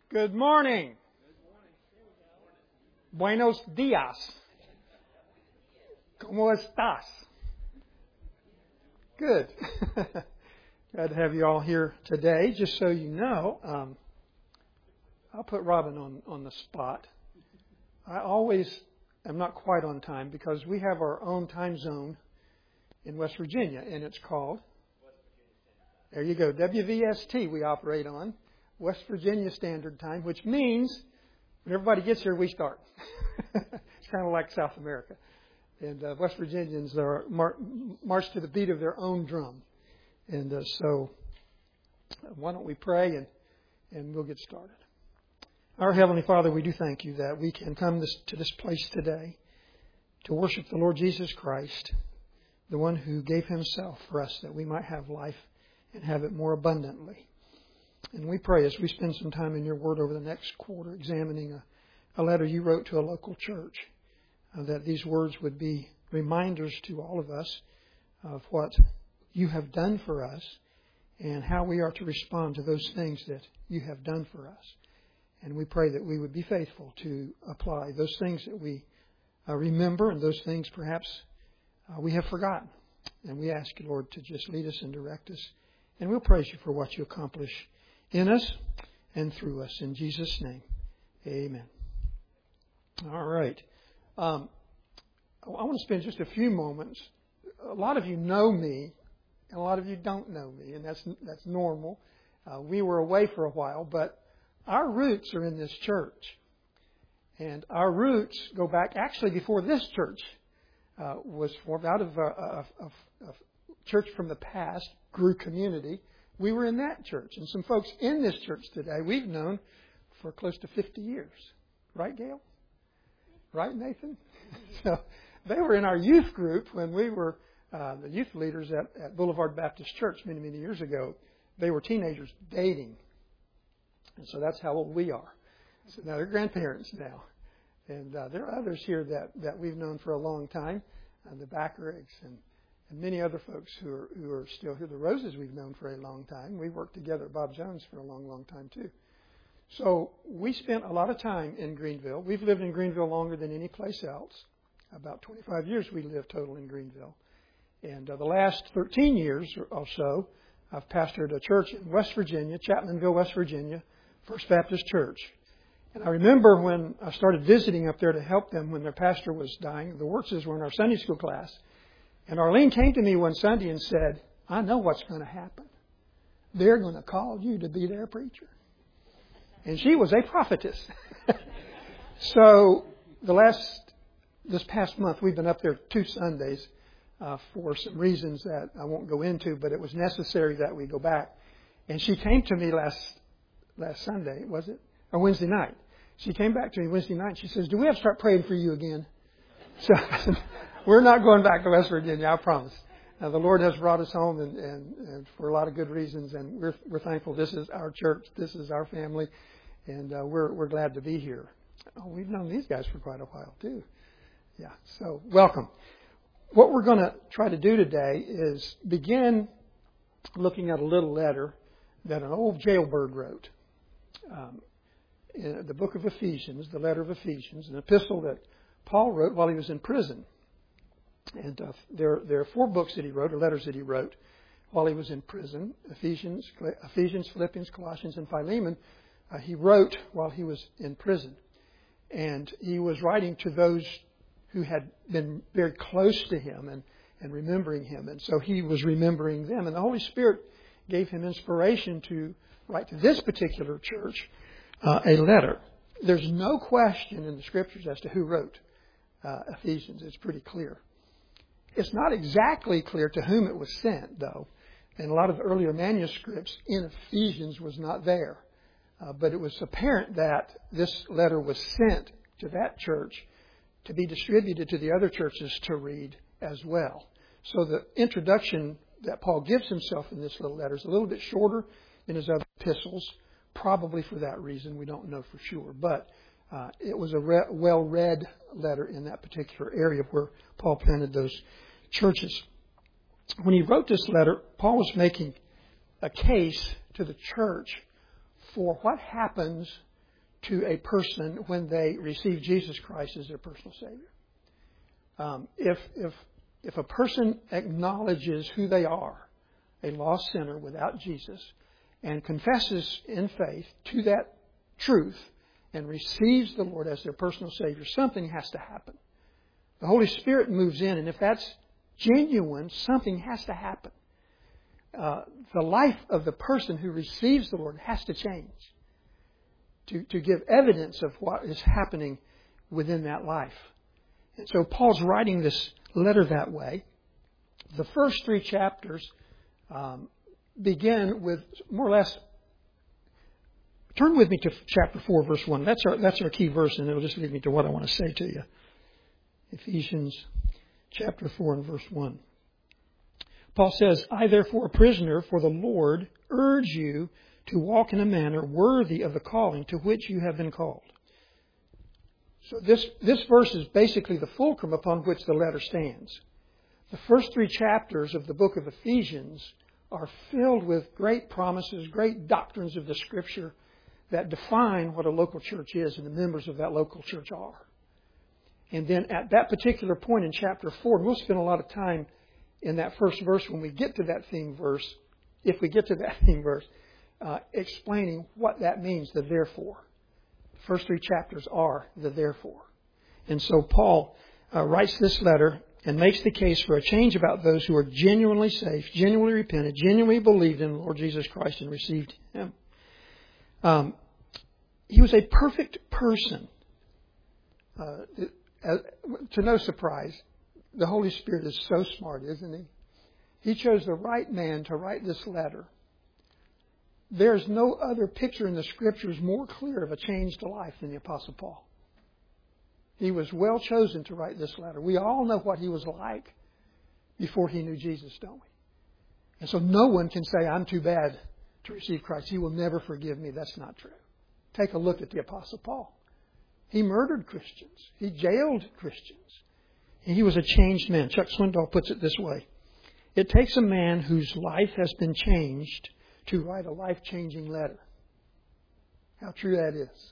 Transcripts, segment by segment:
Good morning. Buenos días. ¿Cómo estás? Good. Glad to have you all here today. Just so you know, I'll put Robin on the spot. I always am not quite on time because we have our own time zone in West Virginia, and it's called, there you go, WVST we operate on, West Virginia Standard Time, which means when everybody gets here, we start. It's kind of like South America. And West Virginians are march to the beat of their own drum. And so why don't we pray and we'll get started. Our Heavenly Father, we do thank you that we can come to this place today to worship the Lord Jesus Christ, the one who gave himself for us that we might have life and have it more abundantly. And we pray as we spend some time in your word over the next quarter examining a letter you wrote to a local church, that these words would be reminders to all of us of what you have done for us and how we are to respond to those things that you have done for us. And we pray that we would be faithful to apply those things that we remember and those things perhaps we have forgotten. And we ask you, Lord, to just lead us and direct us. And we'll praise you for what you accomplish in us and through us. In Jesus' name, amen. All right. I want to spend just a few moments. A lot of you know me, and a lot of you don't know me, and that's normal. We were away for a while, but our roots are in this church. And our roots go back actually before this church was formed out of a church from the past, Grew Community. We were in that church. And some folks in this church today we've known for close to 50 years. Right, Gail? Right, Nathan? So they were in our youth group when we were the youth leaders at Boulevard Baptist Church many, many years ago. They were teenagers dating. And so that's how old we are. So now they're grandparents now. And there are others here that we've known for a long time, the Backriggs and many other folks who are still here. The Roses we've known for a long time. We worked together at Bob Jones for a long, long time too. So we spent a lot of time in Greenville. We've lived in Greenville longer than any place else. About 25 years we lived total in Greenville. And the last 13 years or so, I've pastored a church in West Virginia, Chapmanville, West Virginia, First Baptist Church. And I remember when I started visiting up there to help them when their pastor was dying, the Wirtzes were in our Sunday school class. And Arlene came to me one Sunday and said, I know what's going to happen. They're going to call you to be their preacher. And she was a prophetess. So this past month, we've been up there 2 Sundays for some reasons that I won't go into, but it was necessary that we go back. And she came to me last Sunday, was it? Or Wednesday night. She came back to me Wednesday night and she says, do we have to start praying for you again? So we're not going back to West Virginia, I promise. The Lord has brought us home and for a lot of good reasons, and we're thankful. This is our church, this is our family, and we're glad to be here. Oh, we've known these guys for quite a while too. Yeah, so welcome. What we're going to try to do today is begin looking at a little letter that an old jailbird wrote. In the book of Ephesians, the letter of Ephesians, an epistle that Paul wrote while he was in prison. And there are 4 books that he wrote, or letters that he wrote while he was in prison. Ephesians, Philippians, Colossians, and Philemon. He wrote while he was in prison. And he was writing to those who had been very close to him and remembering him. And so he was remembering them. And the Holy Spirit gave him inspiration to write to this particular church a letter. There's no question in the Scriptures as to who wrote Ephesians. It's pretty clear. It's not exactly clear to whom it was sent, though. And a lot of the earlier manuscripts in Ephesians was not there. But it was apparent that this letter was sent to that church to be distributed to the other churches to read as well. So the introduction that Paul gives himself in this little letter is a little bit shorter than his other epistles, probably for that reason. We don't know for sure. But it was a well-read letter in that particular area where Paul planted those churches. When he wrote this letter, Paul was making a case to the church for what happens to a person when they receive Jesus Christ as their personal Savior. If a person acknowledges who they are, a lost sinner without Jesus, and confesses in faith to that truth and receives the Lord as their personal Savior, something has to happen. The Holy Spirit moves in, and if that's genuine, something has to happen. The life of the person who receives the Lord has to change to give evidence of what is happening within that life. And so Paul's writing this letter that way. The first 3 chapters begin with more or less. Turn with me to chapter 4, verse 1. That's our key verse, and it'll just lead me to what I want to say to you. Ephesians chapter 4 and verse 1. Paul says, I therefore, a prisoner for the Lord, urge you to walk in a manner worthy of the calling to which you have been called. So this verse is basically the fulcrum upon which the letter stands. The first 3 chapters of the book of Ephesians are filled with great promises, great doctrines of the Scripture that define what a local church is and the members of that local church are. And then at that particular point in chapter 4, we'll spend a lot of time in that first verse when we get to that theme verse, if we get to that theme verse, explaining what that means, the therefore. The first 3 chapters are the therefore. And so Paul writes this letter and makes the case for a change about those who are genuinely saved, genuinely repented, genuinely believed in the Lord Jesus Christ and received Him. He was a perfect person. To no surprise, the Holy Spirit is so smart, isn't He? He chose the right man to write this letter. There's no other picture in the Scriptures more clear of a changed life than the Apostle Paul. He was well chosen to write this letter. We all know what he was like before he knew Jesus, don't we? And so no one can say, I'm too bad to receive Christ. He will never forgive me. That's not true. Take a look at the Apostle Paul. He murdered Christians. He jailed Christians. And he was a changed man. Chuck Swindoll puts it this way. It takes a man whose life has been changed to write a life-changing letter. How true that is.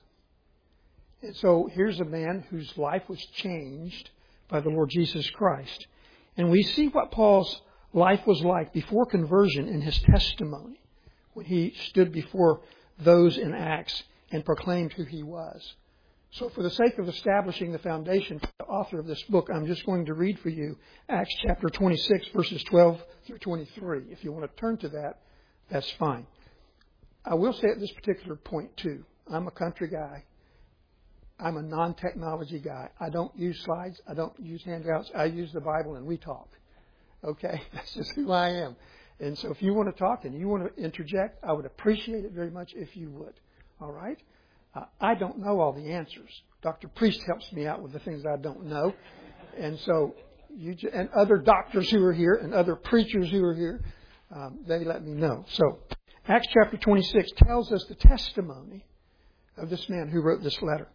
And so here's a man whose life was changed by the Lord Jesus Christ. And we see what Paul's life was like before conversion in his testimony when he stood before those in Acts and proclaimed who he was. So for the sake of establishing the foundation for the author of this book, I'm just going to read for you Acts chapter 26, verses 12 through 23. If you want to turn to that, that's fine. I will say at this particular point, too, I'm a country guy. I'm a non-technology guy. I don't use slides. I don't use handouts. I use the Bible and we talk. Okay? That's just who I am. And so if you want to talk and you want to interject, I would appreciate it very much if you would. All right? I don't know all the answers. Dr. Priest helps me out with the things I don't know. And so, and other doctors who are here and other preachers who are here, they let me know. So, Acts chapter 26 tells us the testimony of this man who wrote this letter.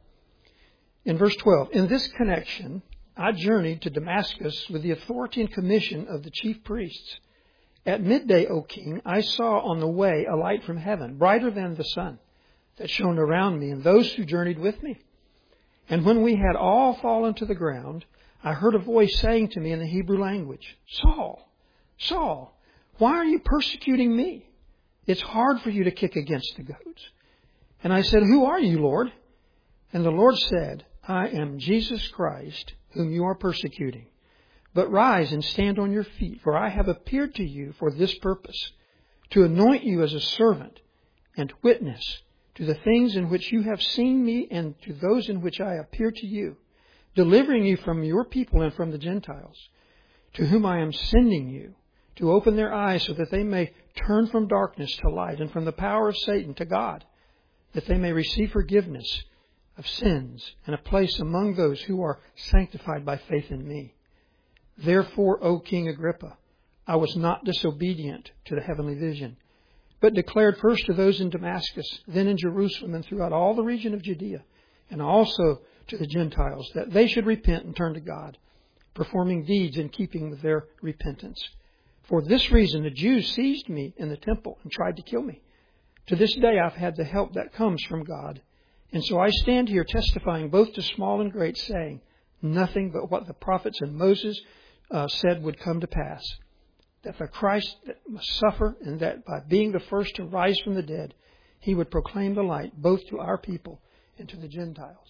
In verse 12, in this connection, I journeyed to Damascus with the authority and commission of the chief priests. At midday, O king, I saw on the way a light from heaven, brighter than the sun, that shone around me and those who journeyed with me. And when we had all fallen to the ground, I heard a voice saying to me in the Hebrew language, Saul, Saul, why are you persecuting me? It's hard for you to kick against the goads. And I said, Who are you, Lord? And the Lord said, I am Jesus Christ, whom you are persecuting. But rise and stand on your feet, for I have appeared to you for this purpose, to anoint you as a servant and witness to the things in which you have seen me and to those in which I appear to you, delivering you from your people and from the Gentiles, to whom I am sending you, to open their eyes so that they may turn from darkness to light and from the power of Satan to God, that they may receive forgiveness of sins and a place among those who are sanctified by faith in me. Therefore, O King Agrippa, I was not disobedient to the heavenly vision, but declared first to those in Damascus, then in Jerusalem and throughout all the region of Judea, and also to the Gentiles, that they should repent and turn to God, performing deeds in keeping with their repentance. For this reason, the Jews seized me in the temple and tried to kill me. To this day, I've had the help that comes from God, And so I stand here testifying both to small and great, saying nothing but what the prophets and Moses said would come to pass, that the Christ that must suffer, and that by being the first to rise from the dead, He would proclaim the light both to our people and to the Gentiles.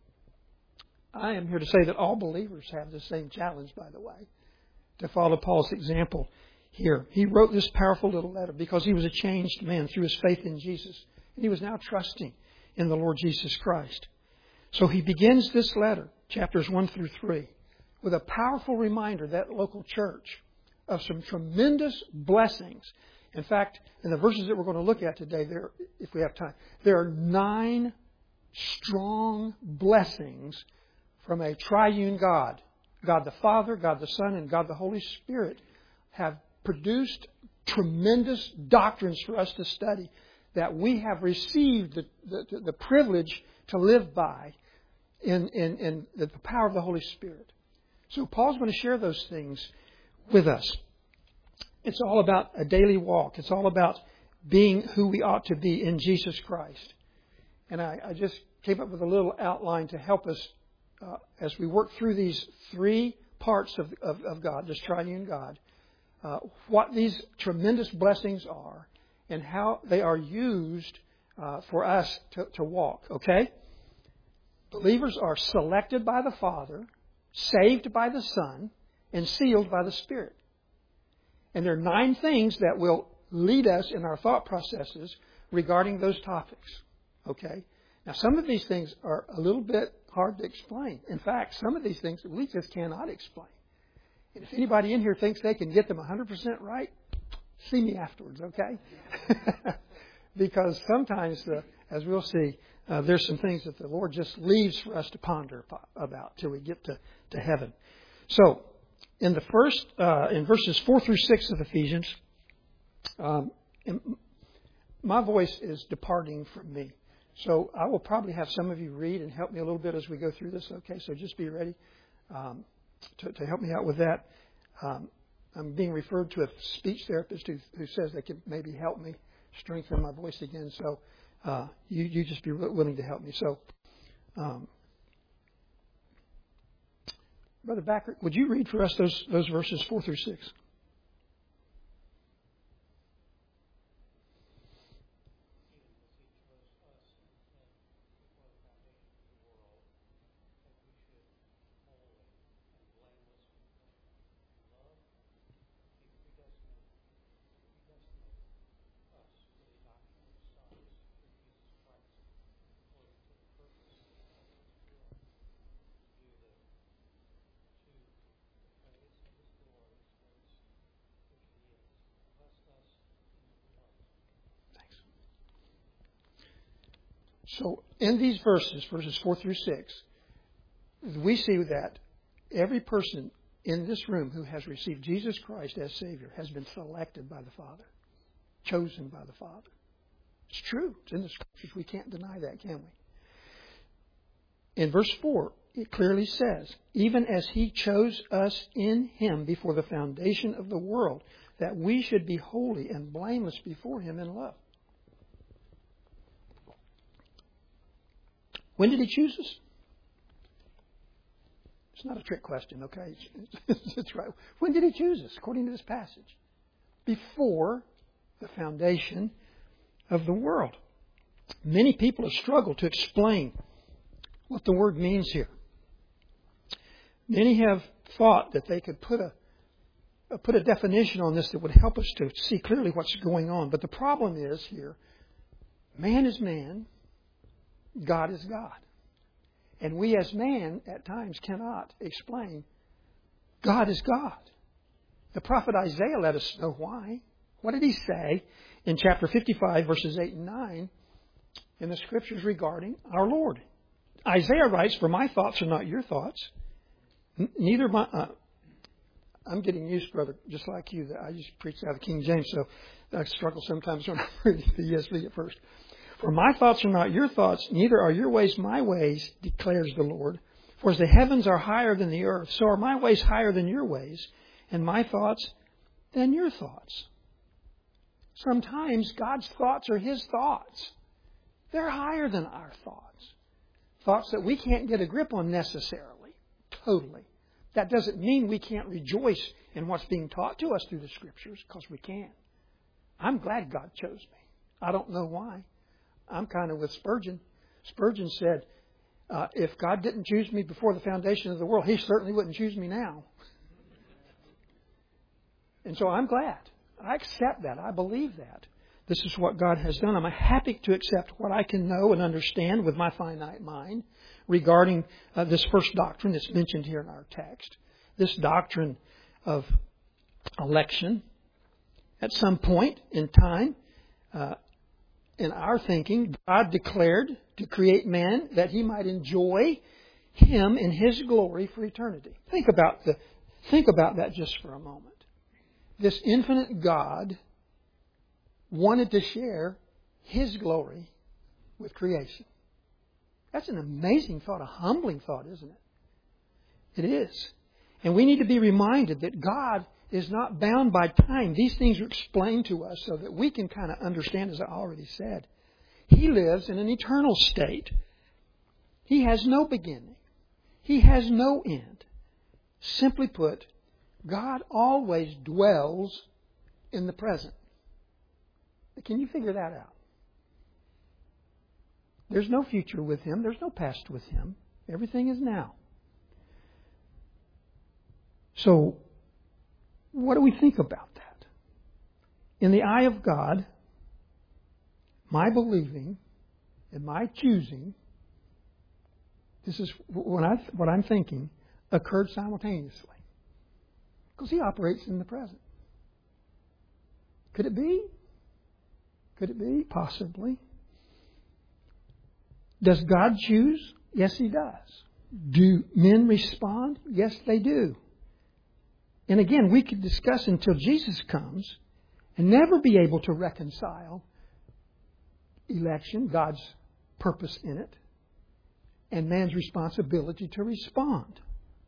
I am here to say that all believers have the same challenge, by the way, to follow Paul's example here. He wrote this powerful little letter because he was a changed man through his faith in Jesus. And he was now trusting in the Lord Jesus Christ. So he begins this letter, chapters 1 through 3, with a powerful reminder, that local church, of some tremendous blessings. In fact, in the verses that we're going to look at today, if we have time, there are 9 strong blessings from a triune God. God the Father, God the Son, and God the Holy Spirit have produced tremendous doctrines for us to study that we have received the privilege to live by in the power of the Holy Spirit. So Paul's going to share those things with us. It's all about a daily walk. It's all about being who we ought to be in Jesus Christ. And I just came up with a little outline to help us as we work through these 3 parts of God, this triune God, what these tremendous blessings are and how they are used for us to walk. Okay? Believers are selected by the Father, saved by the Son, and sealed by the Spirit. And there are 9 things that will lead us in our thought processes regarding those topics. Okay? Now, some of these things are a little bit hard to explain. In fact, some of these things we just cannot explain. And if anybody in here thinks they can get them 100% right, see me afterwards, okay? Because sometimes, as we'll see, there's some things that the Lord just leaves for us to ponder about till we get to heaven. So, in the first, in verses 4 through 6 of Ephesians, my voice is departing from me. So I will probably have some of you read and help me a little bit as we go through this, okay? So just be ready to help me out with that. I'm being referred to a speech therapist who says they can maybe help me strengthen my voice again. So you just be willing to help me. So, Brother Backer, would you read for us those verses 4 through 6? So in these verses 4 through 6, we see that every person in this room who has received Jesus Christ as Savior has been selected by the Father, chosen by the Father. It's true. It's in the Scriptures. We can't deny that, can we? In verse 4, it clearly says, even as He chose us in Him before the foundation of the world, that we should be holy and blameless before Him in love. When did He choose us? It's not a trick question, okay? It's right. When did He choose us, according to this passage? Before the foundation of the world. Many people have struggled to explain what the word means here. Many have thought that they could put a definition on this that would help us to see clearly what's going on. But the problem is here, man is man, God is God. And we as man at times cannot explain God is God. The prophet Isaiah let us know why. What did he say in chapter 55, verses 8 and 9 in the Scriptures regarding our Lord? Isaiah writes, "For my thoughts are not your thoughts, neither my..." I'm getting used, brother, just like you. I just preach out of King James, so I struggle sometimes when I read the ESV at first. "For my thoughts are not your thoughts, neither are your ways my ways, declares the Lord. For as the heavens are higher than the earth, so are my ways higher than your ways, and my thoughts than your thoughts." Sometimes God's thoughts are His thoughts. They're higher than our thoughts. Thoughts that we can't get a grip on necessarily. Totally. That doesn't mean we can't rejoice in what's being taught to us through the Scriptures, because we can. I'm glad God chose me. I don't know why. I'm kind of with Spurgeon. Spurgeon said, if God didn't choose me before the foundation of the world, He certainly wouldn't choose me now. And so I'm glad. I accept that. I believe that. This is what God has done. I'm happy to accept what I can know and understand with my finite mind regarding this first doctrine that's mentioned here in our text. This doctrine of election. At some point in time, in our thinking, God declared to create man that He might enjoy Him in His glory for eternity. Think about that just for a moment. This infinite God wanted to share His glory with creation. That's an amazing thought, a humbling thought, isn't it? It is. And we need to be reminded that God is not bound by time. These things are explained to us so that we can kind of understand, as I already said. He lives in an eternal state. He has no beginning. He has no end. Simply put, God always dwells in the present. Can you figure that out? There's no future with Him. There's no past with Him. Everything is now. So, what do we think about that? In the eye of God, my believing and my choosing, this is what I'm thinking, occurred simultaneously. Because He operates in the present. Could it be? Could it be? Possibly. Does God choose? Yes, He does. Do men respond? Yes, they do. And again, we could discuss until Jesus comes and never be able to reconcile election, God's purpose in it, and man's responsibility to respond.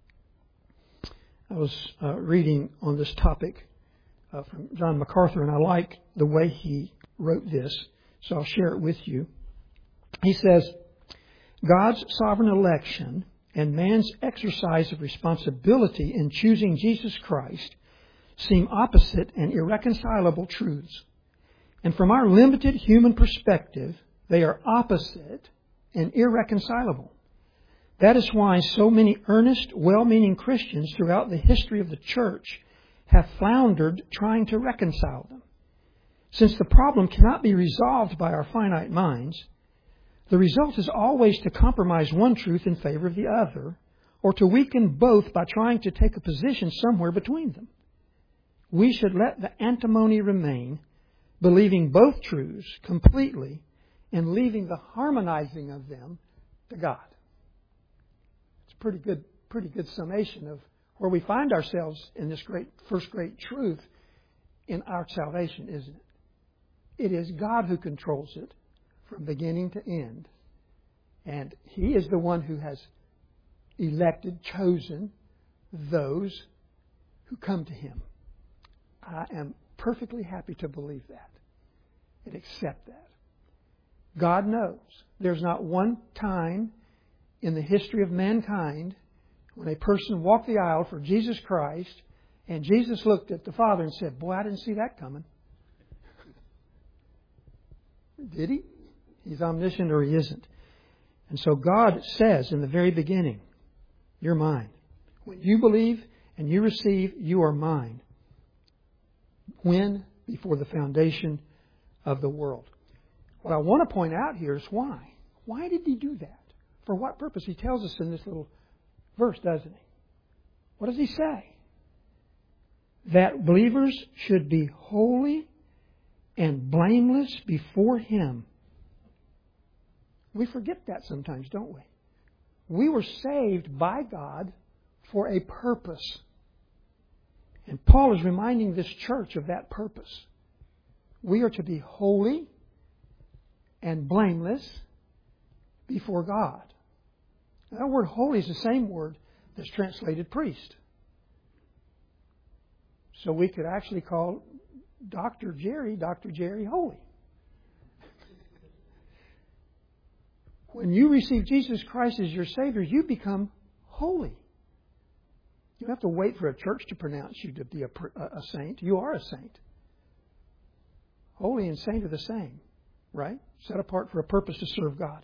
I was reading on this topic from John MacArthur, and I like the way he wrote this, so I'll share it with you. He says, God's sovereign election and man's exercise of responsibility in choosing Jesus Christ seem opposite and irreconcilable truths. And from our limited human perspective, they are opposite and irreconcilable. That is why so many earnest, well-meaning Christians throughout the history of the church have floundered trying to reconcile them. Since the problem cannot be resolved by our finite minds, the result is always to compromise one truth in favor of the other, or to weaken both by trying to take a position somewhere between them. We should let the antimony remain, believing both truths completely and leaving the harmonizing of them to God. It's a pretty good summation of where we find ourselves in this first great truth in our salvation, isn't it? It is God who controls it from beginning to end. And He is the one who has elected, chosen those who come to Him. I am perfectly happy to believe that and accept that. God knows there's not one time in the history of mankind when a person walked the aisle for Jesus Christ and Jesus looked at the Father and said, "Boy, I didn't see that coming." Did He? He's omniscient or He isn't. And so God says in the very beginning, "You're mine." When you believe and you receive, you are mine. When? Before the foundation of the world. What I want to point out here is why. Why did He do that? For what purpose? He tells us in this little verse, doesn't He? What does He say? That believers should be holy and blameless before Him. We forget that sometimes, don't we? We were saved by God for a purpose. And Paul is reminding this church of that purpose. We are to be holy and blameless before God. Now, that word holy is the same word that's translated priest. So we could actually call Dr. Jerry Holy. When you receive Jesus Christ as your Savior, you become holy. You don't have to wait for a church to pronounce you to be a saint. You are a saint. Holy and saint are the same, right? Set apart for a purpose to serve God.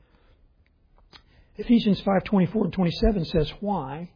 Ephesians 5:24 and 27 says why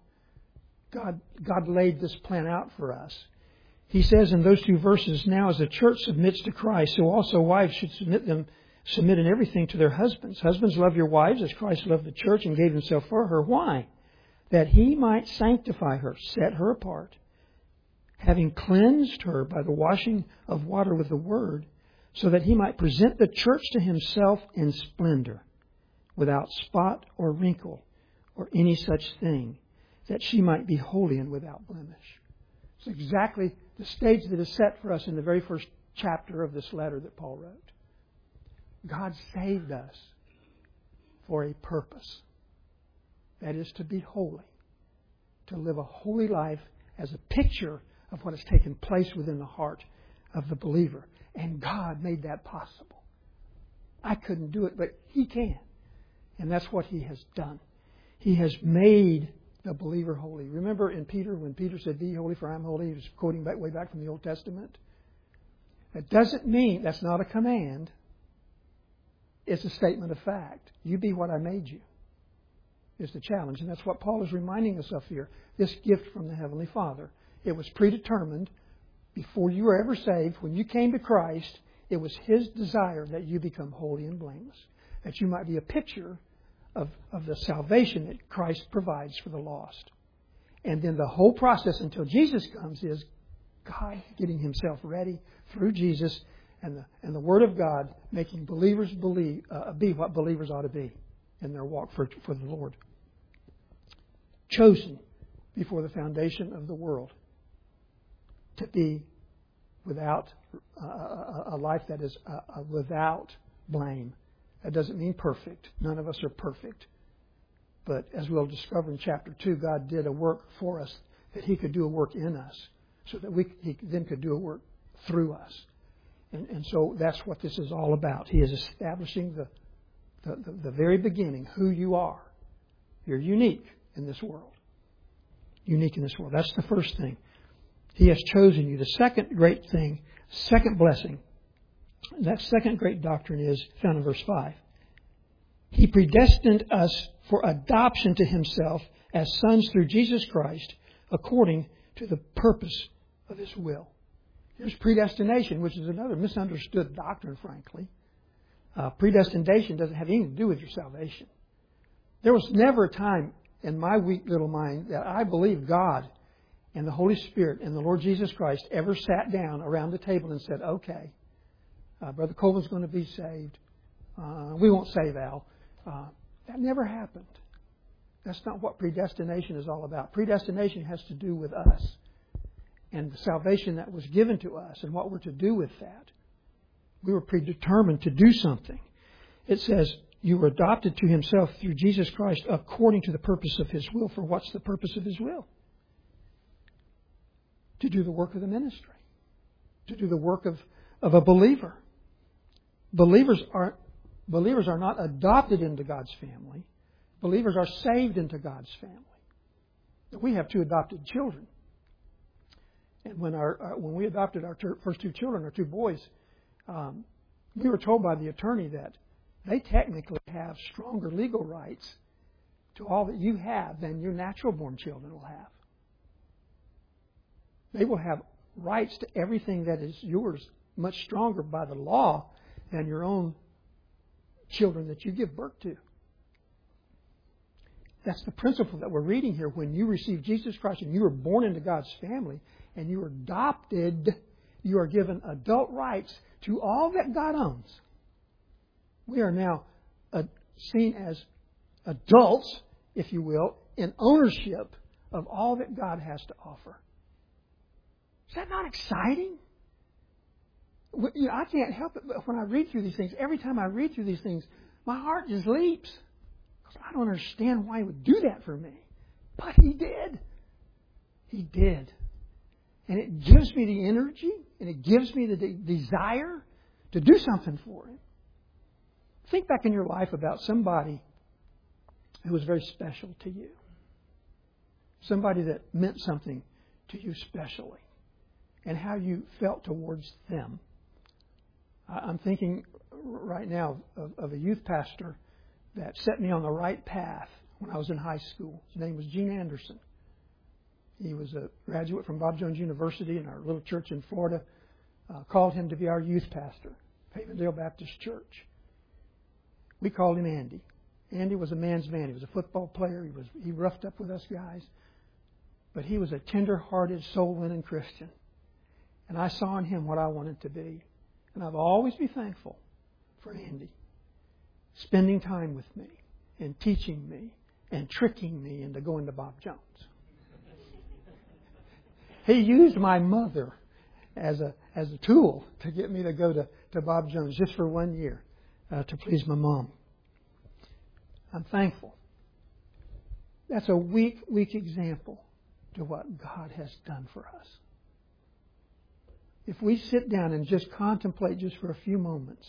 God laid this plan out for us. He says in those two verses, now as the church submits to Christ, so also wives should submit in everything to their husbands. Husbands, love your wives as Christ loved the church and gave himself for her. Why? That he might sanctify her, set her apart, having cleansed her by the washing of water with the word, so that he might present the church to himself in splendor, without spot or wrinkle or any such thing, that she might be holy and without blemish. It's exactly the stage that is set for us in the very first chapter of this letter that Paul wrote. God saved us for a purpose. That is to be holy. To live a holy life as a picture of what has taken place within the heart of the believer. And God made that possible. I couldn't do it, but He can. And that's what He has done. He has made the believer holy. Remember in Peter, when Peter said, be holy for I am holy, he was quoting way back from the Old Testament. That doesn't mean, that's not a command. It's a statement of fact. You be what I made you is the challenge. And that's what Paul is reminding us of here. This gift from the Heavenly Father. It was predetermined before you were ever saved. When you came to Christ, it was His desire that you become holy and blameless. That you might be a picture of the salvation that Christ provides for the lost. And then the whole process until Jesus comes is God getting Himself ready through Jesus and the Word of God making believers be what believers ought to be in their walk for the Lord. Chosen before the foundation of the world to be without a life that is without blame. That doesn't mean perfect. None of us are perfect. But as we'll discover in chapter 2, God did a work for us that He could do a work in us so that He then could do a work through us. And so that's what this is all about. He is establishing the very beginning, who you are. You're unique in this world. Unique in this world. That's the first thing. He has chosen you. The second great thing, second blessing, that second great doctrine is found in verse 5. He predestined us for adoption to Himself as sons through Jesus Christ according to the purpose of His will. Here's predestination, which is another misunderstood doctrine, frankly. Predestination doesn't have anything to do with your salvation. There was never a time in my weak little mind that I believe God and the Holy Spirit and the Lord Jesus Christ ever sat down around the table and said, okay, Brother Colvin's going to be saved. We won't save Al. That never happened. That's not what predestination is all about. Predestination has to do with us and the salvation that was given to us and what we're to do with that. We were predetermined to do something. It says, you were adopted to Himself through Jesus Christ according to the purpose of His will. For what's the purpose of His will? To do the work of the ministry. To do the work of a believer. Believers are not adopted into God's family. Believers are saved into God's family. We have 2 adopted children. And when we adopted our first 2 children, our 2 boys, we were told by the attorney that they technically have stronger legal rights to all that you have than your natural-born children will have. They will have rights to everything that is yours much stronger by the law than your own children that you give birth to. That's the principle that we're reading here. When you receive Jesus Christ and you are born into God's family and you are adopted, you are given adult rights to all that God owns. We are now seen as adults, if you will, in ownership of all that God has to offer. Is that not exciting? I can't help it, but when I read through these things, every time I read through these things, my heart just leaps. Because I don't understand why He would do that for me. But He did. He did. And it gives me the energy, and it gives me the desire to do something for Him. Think back in your life about somebody who was very special to you. Somebody that meant something to you specially. And how you felt towards them. I'm thinking right now of a youth pastor that set me on the right path when I was in high school. His name was Gene Anderson. He was a graduate from Bob Jones University, and our little church in Florida called him to be our youth pastor, Havendale Baptist Church. We called him Andy. Andy was a man's man. He was a football player. He roughed up with us guys. But he was a tender-hearted, soul-winning Christian. And I saw in him what I wanted to be. And I'll always be thankful for Andy spending time with me and teaching me and tricking me into going to Bob Jones. He used my mother as a tool to get me to go to Bob Jones just for 1 year to please my mom. I'm thankful. That's a weak example to what God has done for us. If we sit down and just contemplate just for a few moments,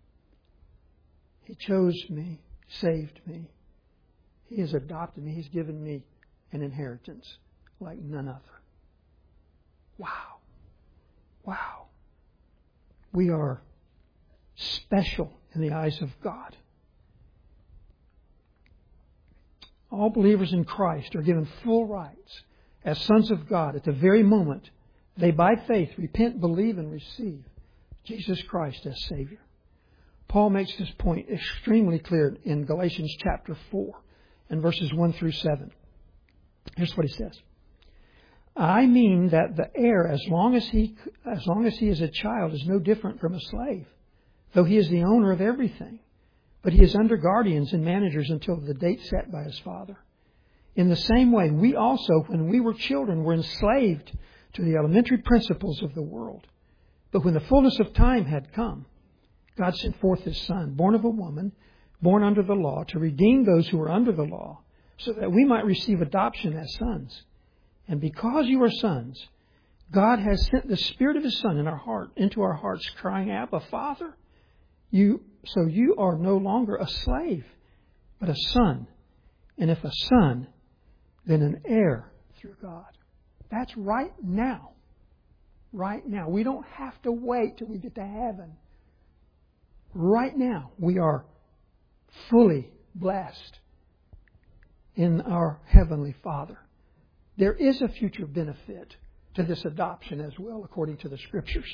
He chose me, saved me. He has adopted me. He's given me an inheritance like none other. Wow. Wow. We are special in the eyes of God. All believers in Christ are given full rights as sons of God at the very moment they, by faith, repent, believe, and receive Jesus Christ as Savior. Paul makes this point extremely clear in Galatians chapter 4 and verses 1 through 7. Here's what he says. I mean that the heir, as long as he is a child, is no different from a slave, though he is the owner of everything. But he is under guardians and managers until the date set by his father. In the same way, we also, when we were children, were enslaved to the elementary principles of the world. But when the fullness of time had come, God sent forth His Son, born of a woman, born under the law, to redeem those who were under the law, so that we might receive adoption as sons. And because you are sons, God has sent the Spirit of His Son into our hearts, crying, Abba, Father. So you are no longer a slave, but a son. And if a son, then an heir through God. That's right now. Right now. We don't have to wait till we get to heaven. Right now, we are fully blessed in our Heavenly Father. There is a future benefit to this adoption as well, according to the Scriptures.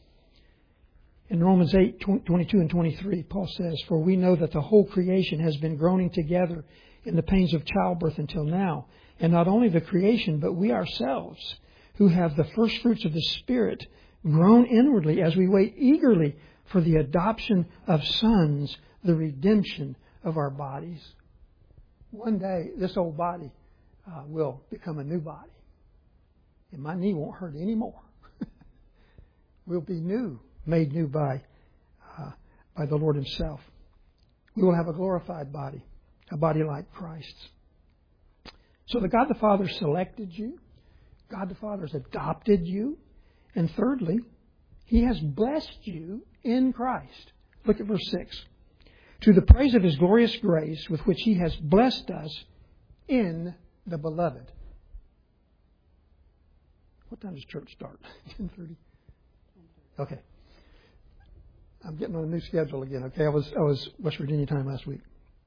In Romans 8:22 and 23, Paul says, For we know that the whole creation has been groaning together in the pains of childbirth until now. And not only the creation, but we ourselves, who have the first fruits of the Spirit, groan inwardly as we wait eagerly for the adoption of sons, the redemption of our bodies. One day, this old body will become a new body. And my knee won't hurt anymore. We'll be new, made new by the Lord Himself. We will have a glorified body, a body like Christ's. So God the Father selected you. God the Father has adopted you. And thirdly, He has blessed you in Christ. Look at verse 6. To the praise of His glorious grace with which He has blessed us in the Beloved. What time does church start? 10:30? Okay. I'm getting on a new schedule again. Okay, I was West Virginia time last week.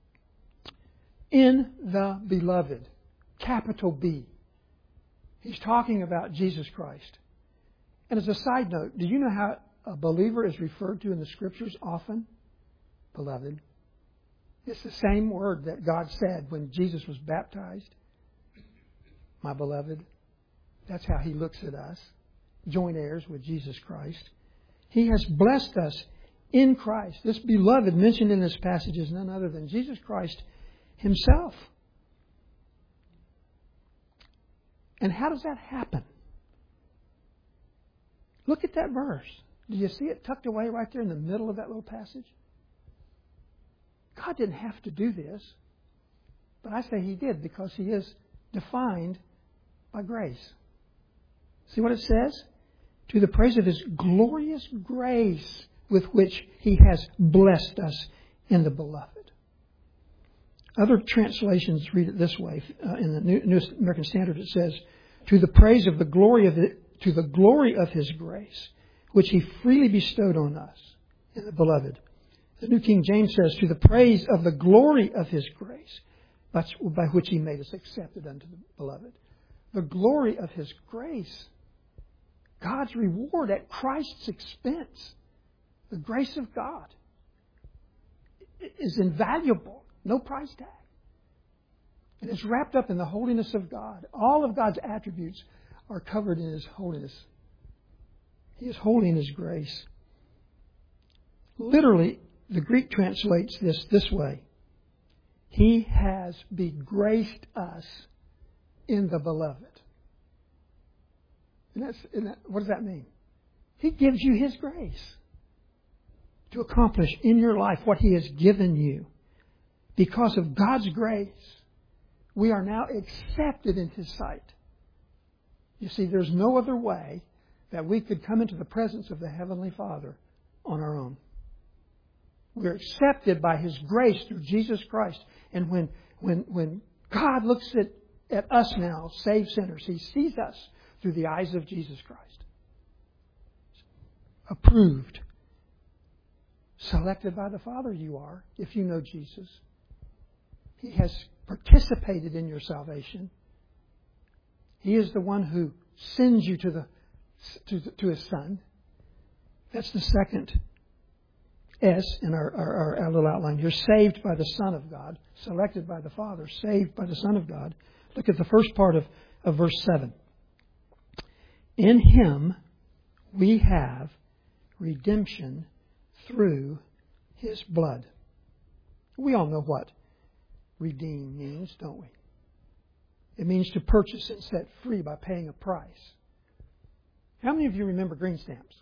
In the Beloved. Capital B. He's talking about Jesus Christ. And as a side note, do you know how a believer is referred to in the Scriptures often? Beloved. It's the same word that God said when Jesus was baptized. My beloved. That's how He looks at us. Joint heirs with Jesus Christ. He has blessed us in Christ. This beloved mentioned in this passage is none other than Jesus Christ Himself. And how does that happen? Look at that verse. Do you see it tucked away right there in the middle of that little passage? God didn't have to do this. But I say He did because He is defined by grace. See what it says? To the praise of His glorious grace with which He has blessed us in the beloved. Other translations read it this way. In the New American Standard, it says, to the praise of the glory of His grace, which He freely bestowed on us in the beloved. The New King James says, to the praise of the glory of His grace, by which He made us accepted unto the beloved. The glory of His grace. God's reward at Christ's expense. The grace of God is invaluable. No price tag. And it's wrapped up in the holiness of God. All of God's attributes are covered in His holiness. He is holy in His grace. Literally, the Greek translates this way. He has begraced us in the beloved. And what does that mean? He gives you His grace to accomplish in your life what He has given you. Because of God's grace, we are now accepted in His sight. You see, there's no other way that we could come into the presence of the Heavenly Father on our own. We're accepted by His grace through Jesus Christ. And when God looks at us now, saved sinners, He sees us through the eyes of Jesus Christ. Approved. Selected by the Father you are, if you know Jesus. He has participated in your salvation. He is the one who sends you to His Son. That's the second S in our little outline here. Saved by the Son of God. Selected by the Father. Saved by the Son of God. Look at the first part of verse 7. In Him we have redemption through His blood. We all know what redeem means, don't we? It means to purchase and set free by paying a price. How many of you remember green stamps?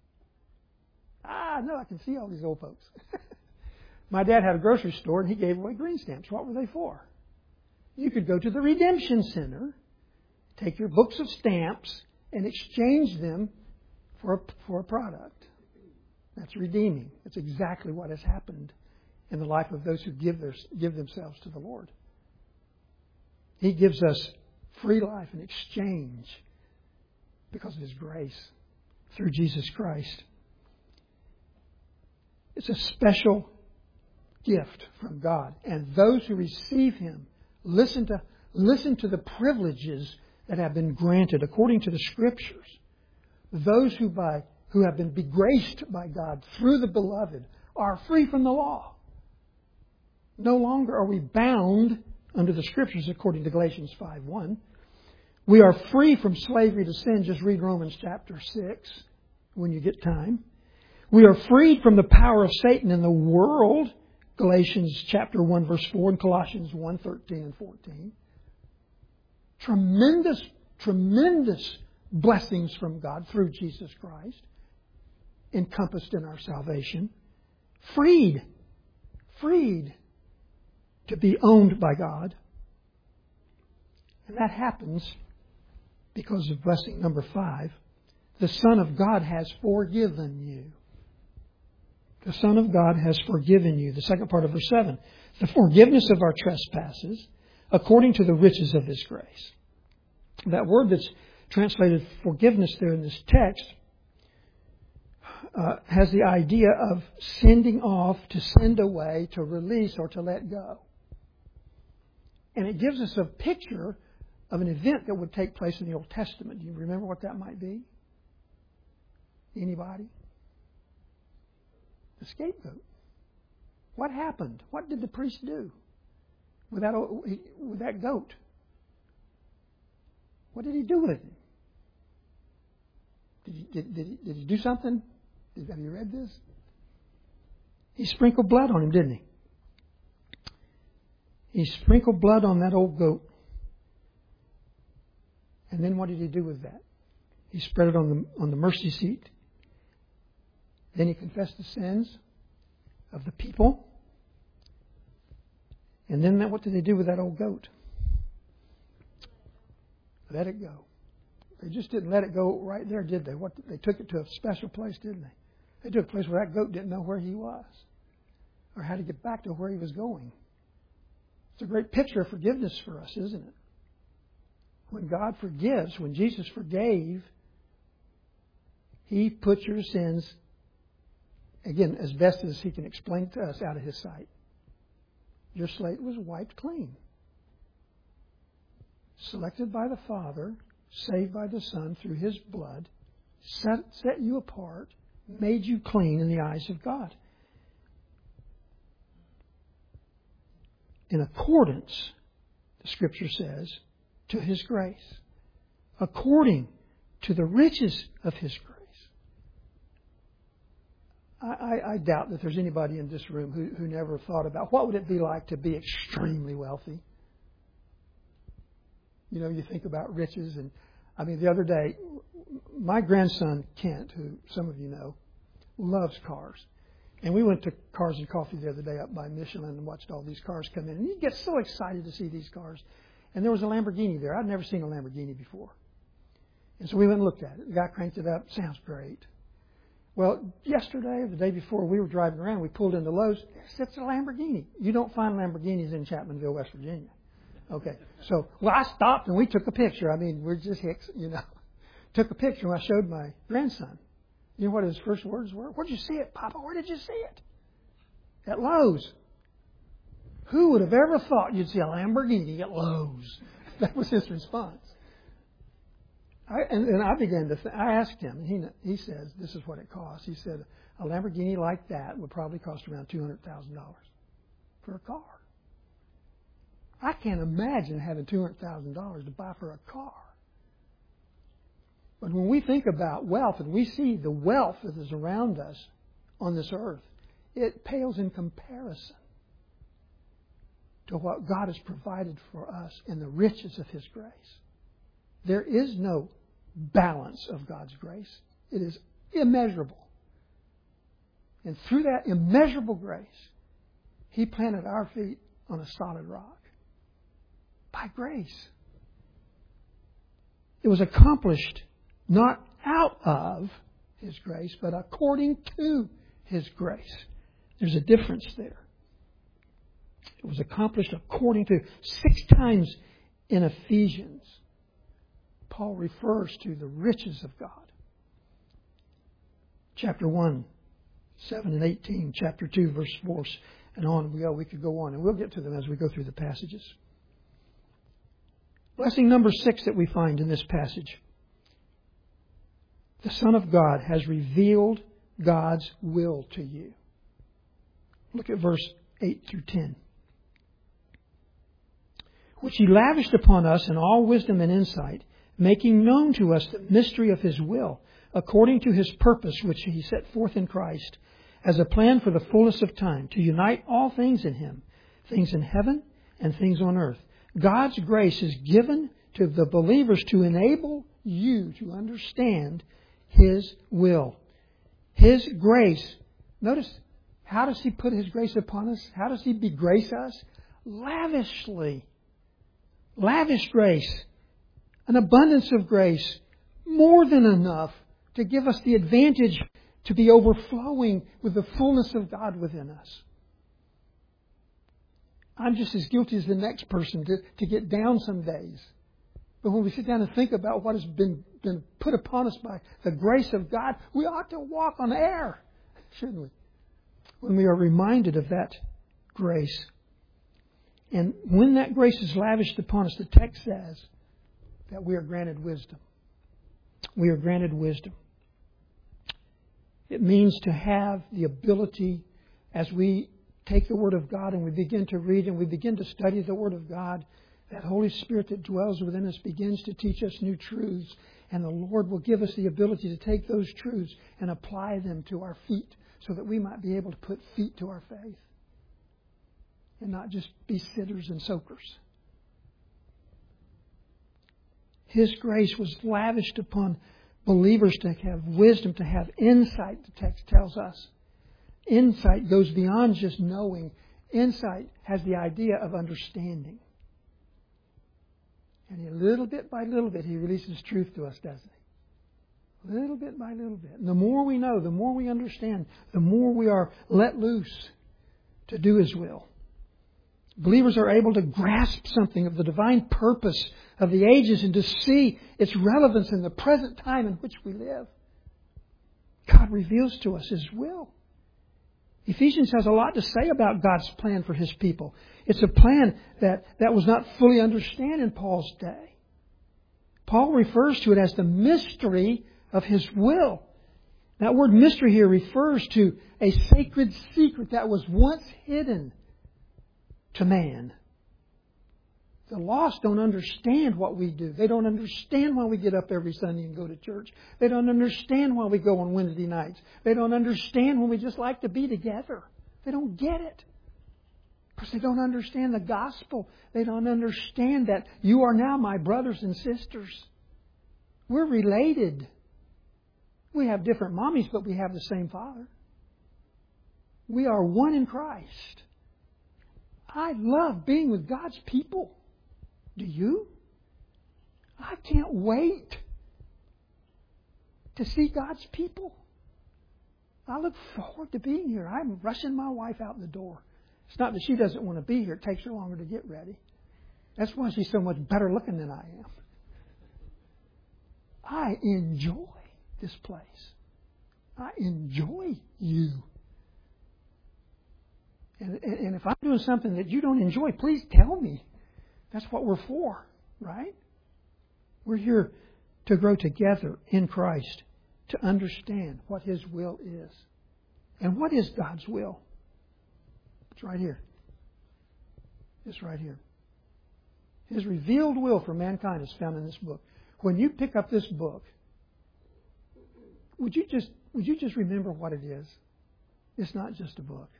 No, I can see all these old folks. My dad had a grocery store and he gave away green stamps. What were they for? You could go to the Redemption Center, take your books of stamps, and exchange them for a product. That's redeeming. That's exactly what has happened in the life of those who give themselves to the Lord. He gives us free life in exchange because of His grace through Jesus Christ. It's a special gift from God. And those who receive Him, listen to the privileges that have been granted according to the Scriptures. Those who have been begraced by God through the beloved are free from the law. No longer are we bound under the Scriptures according to Galatians 5:1. We are free from slavery to sin. Just read Romans chapter 6 when you get time. We are freed from the power of Satan in the world. Galatians chapter 1 verse 4 and Colossians 1:13 and 14. Tremendous blessings from God through Jesus Christ encompassed in our salvation. Freed to be owned by God. And that happens because of blessing number 5. The Son of God has forgiven you. The Son of God has forgiven you. The second part of verse 7. The forgiveness of our trespasses according to the riches of His grace. That word that's translated forgiveness there in this text has the idea of sending off, to send away, to release, or to let go. And it gives us a picture of an event that would take place in the Old Testament. Do you remember what that might be? Anybody? The scapegoat. What happened? What did the priest do with that goat? What did he do with him? Did he do something? Have you read this? He sprinkled blood on him, didn't he? He sprinkled blood on that old goat. And then what did he do with that? He spread it on the mercy seat. Then he confessed the sins of the people. And then what did they do with that old goat? Let it go. They just didn't let it go right there, did they? They took it to a special place, didn't they? They took a place where that goat didn't know where he was. or how to get back to where he was going. It's a great picture of forgiveness for us, isn't it? When God forgives, when Jesus forgave, He puts your sins, again, as best as He can explain to us, out of His sight. Your slate was wiped clean. Selected by the Father, saved by the Son through His blood, set you apart, made you clean in the eyes of God. In accordance, the Scripture says, to His grace. According to the riches of His grace. I doubt that there's anybody in this room who never thought about what would it be like to be extremely wealthy. You know, you think about riches, and I mean, the other day, my grandson Kent, who some of you know, loves cars. And we went to Cars and Coffee the other day up by Michelin and watched all these cars come in. And he gets so excited to see these cars. And there was a Lamborghini there. I'd never seen a Lamborghini before. And so we went and looked at it. The guy cranked it up. Sounds great. Well, yesterday or the day before, we were driving around. We pulled into Lowe's. There sits a Lamborghini. You don't find Lamborghinis in Chapmanville, West Virginia. Okay. So, well, I stopped and we took a picture. I mean, we're just hicks, you know. Took a picture and I showed my grandson. You know what his first words were? Where'd you see it, Papa? Where did you see it? At Lowe's. Who would have ever thought you'd see a Lamborghini at Lowe's? That was his response. And I began to I asked him, and he says, this is what it costs. He said, a Lamborghini like that would probably cost around $200,000 for a car. I can't imagine having $200,000 to buy for a car. But when we think about wealth and we see the wealth that is around us on this earth, it pales in comparison to what God has provided for us in the riches of His grace. There is no balance of God's grace. It is immeasurable. And through that immeasurable grace, He planted our feet on a solid rock. By grace. It was accomplished not out of His grace, but according to His grace. There's a difference there. It was accomplished according to. 6 times in Ephesians, Paul refers to the riches of God. Chapter 1, 7 and 18. Chapter 2, verse 4 and on we go. We could go on, and we'll get to them as we go through the passages. Blessing number 6 that we find in this passage. The Son of God has revealed God's will to you. Look at verse 8 through 10. Which He lavished upon us in all wisdom and insight, making known to us the mystery of His will, according to His purpose which He set forth in Christ, as a plan for the fullness of time, to unite all things in Him, things in heaven and things on earth. God's grace is given to the believers to enable you to understand His will. His grace. Notice, how does He put His grace upon us? How does He begrace us? Lavishly. Lavish grace. An abundance of grace. More than enough to give us the advantage to be overflowing with the fullness of God within us. I'm just as guilty as the next person to get down some days. But when we sit down and think about what has been put upon us by the grace of God, we ought to walk on air, shouldn't we? When we are reminded of that grace. And when that grace is lavished upon us, the text says that we are granted wisdom. We are granted wisdom. It means to have the ability, as we take the Word of God and we begin to read and we begin to study the Word of God, that Holy Spirit that dwells within us begins to teach us new truths. And the Lord will give us the ability to take those truths and apply them to our feet so that we might be able to put feet to our faith and not just be sitters and soakers. His grace was lavished upon believers to have wisdom, to have insight, the text tells us. Insight goes beyond just knowing. Insight has the idea of understanding. And little bit by little bit, He releases truth to us, doesn't He? Little bit by little bit. And the more we know, the more we understand, the more we are let loose to do His will. Believers are able to grasp something of the divine purpose of the ages and to see its relevance in the present time in which we live. God reveals to us His will. Ephesians has a lot to say about God's plan for His people. It's a plan that was not fully understood in Paul's day. Paul refers to it as the mystery of His will. That word mystery here refers to a sacred secret that was once hidden to man. The lost don't understand what we do. They don't understand why we get up every Sunday and go to church. They don't understand why we go on Wednesday nights. They don't understand when we just like to be together. They don't get it. Because they don't understand the gospel. They don't understand that you are now my brothers and sisters. We're related. We have different mommies, but we have the same Father. We are one in Christ. I love being with God's people. Do you? I can't wait to see God's people. I look forward to being here. I'm rushing my wife out the door. It's not that she doesn't want to be here. It takes her longer to get ready. That's why she's so much better looking than I am. I enjoy this place. I enjoy you. And if I'm doing something that you don't enjoy, please tell me. That's what we're for, right? We're here to grow together in Christ, to understand what His will is. And what is God's will? It's right here. It's right here. His revealed will for mankind is found in this book. When you pick up this book, would you just remember what it is? It's not just a book.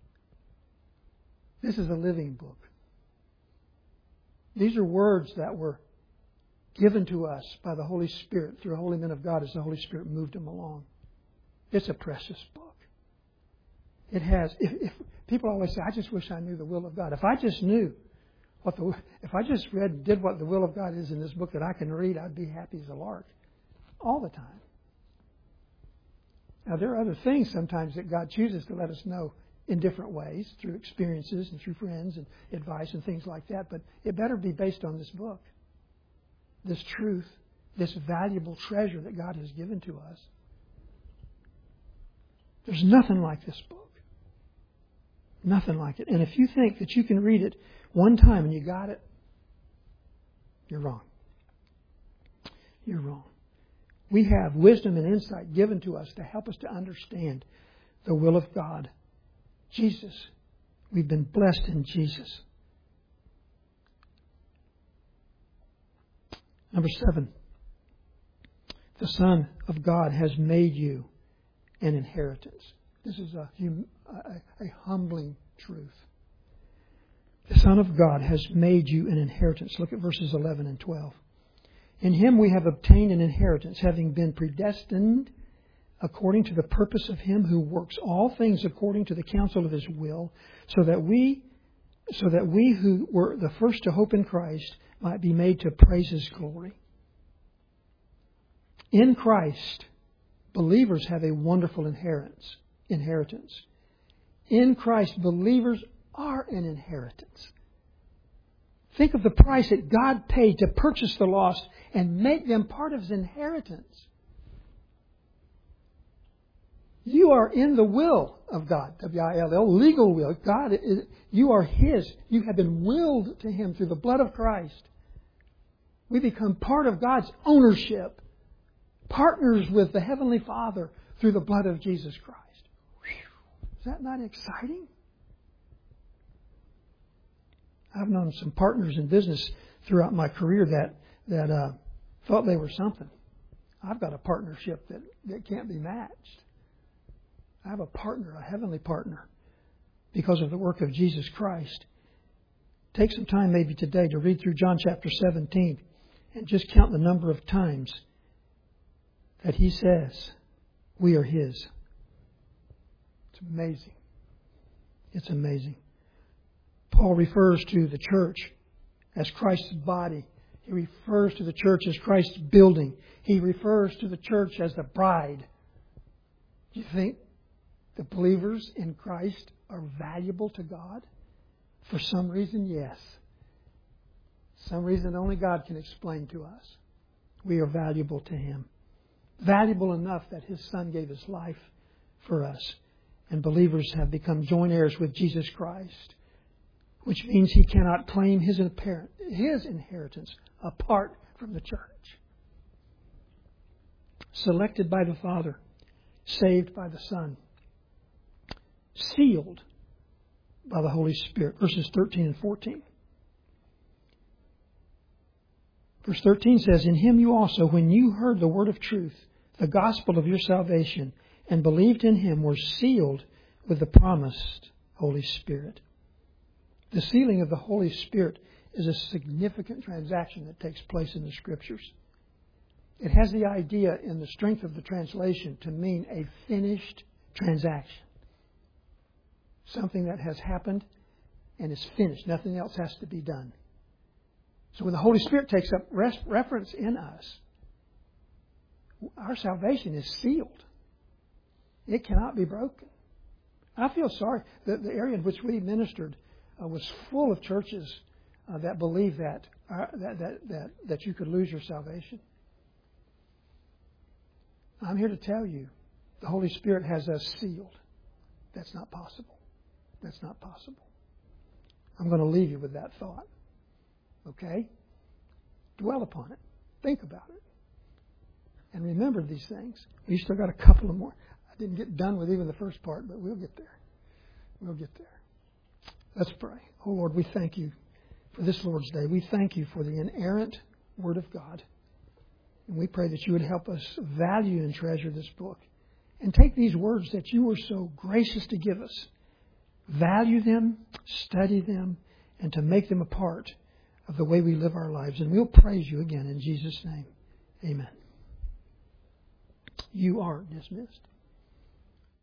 This is a living book. These are words that were given to us by the Holy Spirit through holy men of God as the Holy Spirit moved them along. It's a precious book. It has. If people always say, "I just wish I knew the will of God." If I just knew if I just did what the will of God is in this book that I can read, I'd be happy as a lark all the time. Now there are other things sometimes that God chooses to let us know in different ways, through experiences and through friends and advice and things like that. But it better be based on this book, this truth, this valuable treasure that God has given to us. There's nothing like this book. Nothing like it. And if you think that you can read it one time and you got it, you're wrong. You're wrong. We have wisdom and insight given to us to help us to understand the will of God. Jesus. We've been blessed in Jesus. Number 7. The Son of God has made you an inheritance. This is a humbling truth. The Son of God has made you an inheritance. Look at verses 11 and 12. In Him we have obtained an inheritance, having been predestined according to the purpose of Him who works all things according to the counsel of His will, so that we who were the first to hope in Christ might be made to praise His glory. In Christ, believers have a wonderful inheritance. In Christ, believers are an inheritance. Think of the price that God paid to purchase the lost and make them part of His inheritance. You are in the will of God, W-I-L-L, legal will. You are His. You have been willed to Him through the blood of Christ. We become part of God's ownership, partners with the Heavenly Father through the blood of Jesus Christ. Whew. Is that not exciting? I've known some partners in business throughout my career that thought they were something. I've got a partnership that can't be matched. I have a partner, a heavenly partner, because of the work of Jesus Christ. Take some time maybe today to read through John chapter 17 and just count the number of times that He says we are His. It's amazing. It's amazing. Paul refers to the church as Christ's body. He refers to the church as Christ's building. He refers to the church as the bride. Do you think the believers in Christ are valuable to God? For some reason, yes. Some reason only God can explain to us. We are valuable to Him. Valuable enough that His Son gave His life for us. And believers have become joint heirs with Jesus Christ, which means He cannot claim His inheritance apart from the church. Selected by the Father, saved by the Son, sealed by the Holy Spirit. Verses 13 and 14. Verse 13 says, In Him you also, when you heard the word of truth, the gospel of your salvation, and believed in Him, were sealed with the promised Holy Spirit. The sealing of the Holy Spirit is a significant transaction that takes place in the Scriptures. It has the idea in the strength of the translation to mean a finished transaction. Something that has happened and is finished. Nothing else has to be done. So when the Holy Spirit takes up reference in us, our salvation is sealed. It cannot be broken. I feel sorry. The area in which we ministered was full of churches that believe that you could lose your salvation. I'm here to tell you, the Holy Spirit has us sealed. That's not possible. That's not possible. I'm going to leave you with that thought. Okay? Dwell upon it. Think about it. And remember these things. We still got a couple of more. I didn't get done with even the first part, but we'll get there. We'll get there. Let's pray. Oh Lord, we thank You for this Lord's Day. We thank You for the inerrant Word of God. And we pray that You would help us value and treasure this book. And take these words that You were so gracious to give us. Value them, study them, and to make them a part of the way we live our lives. And we'll praise You again in Jesus' name. Amen. You are dismissed.